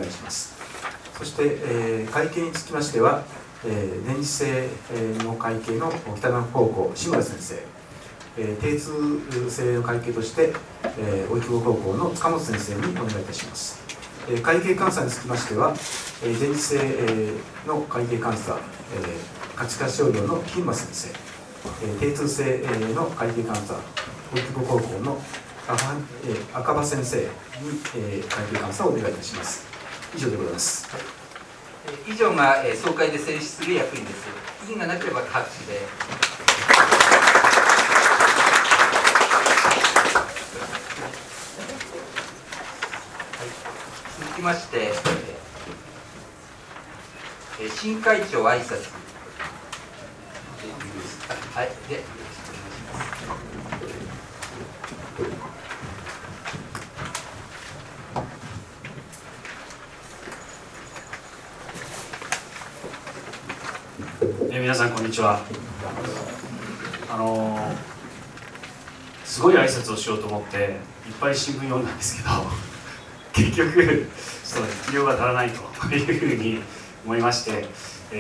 いします。そして、会計につきましては、年次制の会計の北南高校志村先生、定通制の会計として、荻窪高校の塚本先生にお願いいたします。会計監査につきましては、前次制の会計監査、価値化商業の金馬先生、定通制の会計監査、荻窪高校の赤羽先生に、会計監査をお願いいたします。以上でございます。 はい、以上が総会で成立する役員です。異議がなければ拍手で。続きまして、新会長挨拶。はい、で、よろしくお願いします。 皆さんこんにちは。すごい挨拶をしようと思っていっぱい新聞読んだんですけど結局ちょっと力量が足らないというふうに思いまして、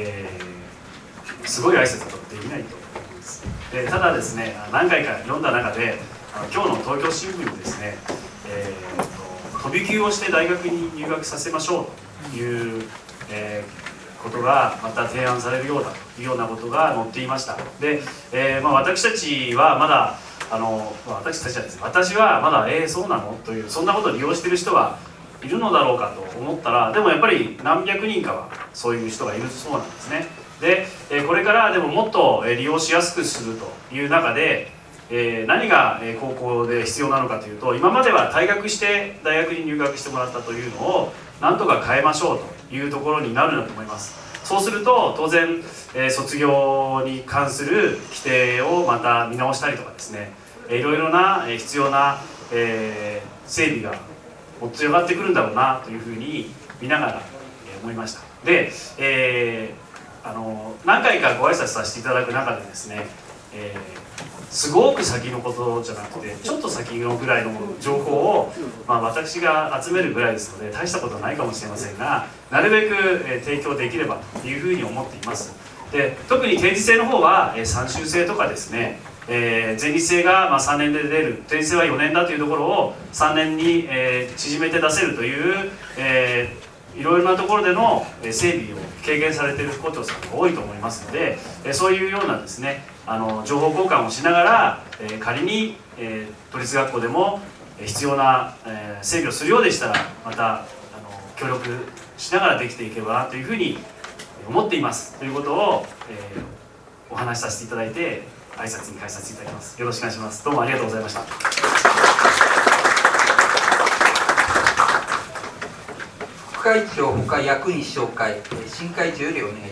すごい挨拶だとできないと思います。でただですね、何回か読んだ中で今日の東京新聞にですね、飛び級をして大学に入学させましょうという、ことがまた提案されるようだというようなことが載っていました。で、私たちはまだ私はまだそうなのという、そんなことを利用している人はいるのだろうかと思ったら、でもやっぱり何百人かはそういう人がいるそうなんですね。で、これからでももっと利用しやすくするという中で、何が高校で必要なのかというと、今までは退学して大学に入学してもらったというのをなんとか変えましょうというところになるんだと思います。そうすると当然、卒業に関する規定をまた見直したりとかですね、いろいろな必要な、整備がもっと上がってくるんだろうなというふうに見ながら思いました。で、何回かご挨拶させていただく中でですね、すごく先のことじゃなくてちょっと先のぐらいの情報を、私が集めるぐらいですので大したことはないかもしれませんが、なるべく提供できればというふうに思っています。で特に定時制の方は3週制とかですね、前日制が3年で出る、定時制は4年だというところを3年に縮めて出せるという、いろいろなところでの整備を軽減されている校長さんが多いと思いますので、そういうようなですね、情報交換をしながら、仮に都立学校でも必要な整備をするようでしたらまた協力しながらできていけばなというふうに思っていますということを、お話しさせていただいて挨拶に返させていただきます。よろしくお願いします。どうもありがとうございました。 副会長、他役員紹介、新会長よりお願いします。